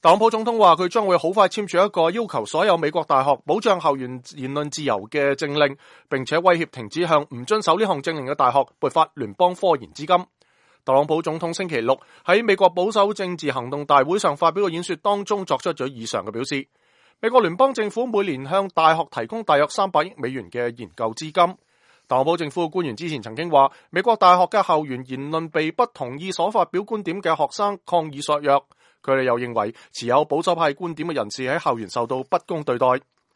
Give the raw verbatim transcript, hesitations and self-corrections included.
特朗普總統話佢將會好快簽署一個要求所有美國大學保障校園言論自由嘅政令，並且威脅停止向唔遵守呢項政令嘅大學撥發聯邦科研資金。特朗普總統星期六喺美國保守政治行動大會上發表嘅演說當中作出咗以上嘅表示。美國聯邦政府每年向大學提供大約三百億美元嘅研究資金。特朗普政府嘅官員之前曾經話，美國大學嘅校園言論被不同意所發表觀點嘅學生抗議削弱。佢哋又認為持有保守派觀點嘅人士喺校園受到不公對待。